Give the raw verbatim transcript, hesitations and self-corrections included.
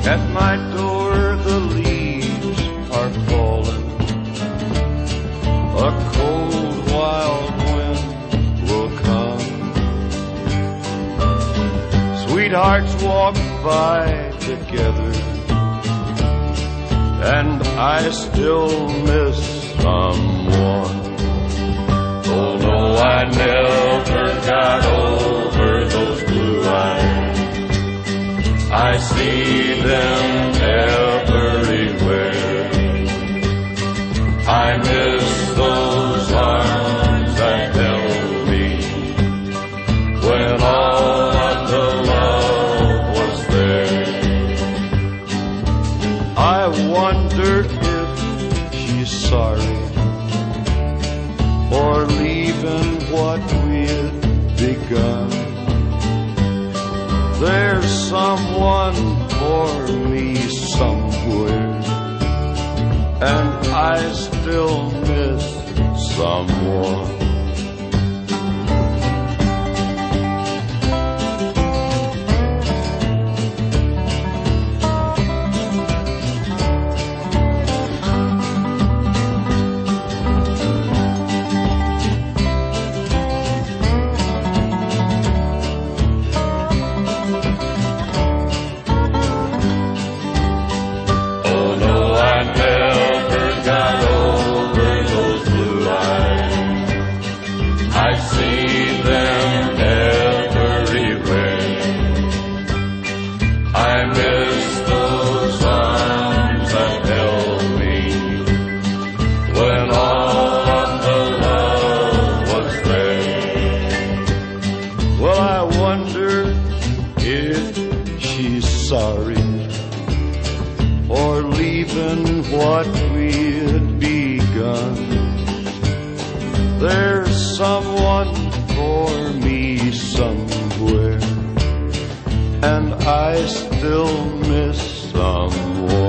At my door the leaves are falling. A cold wild wind will come. Sweethearts walk by together, and I still miss someone. Oh no, I never got over those blue eyes. I see them everywhere. I miss those arms that held me when all of the love was there. I wonder if she's sorry for leaving what we'd begun. There's someone for me somewhere, and I still miss someone. What we'd begun. There's someone for me somewhere, and I still miss someone.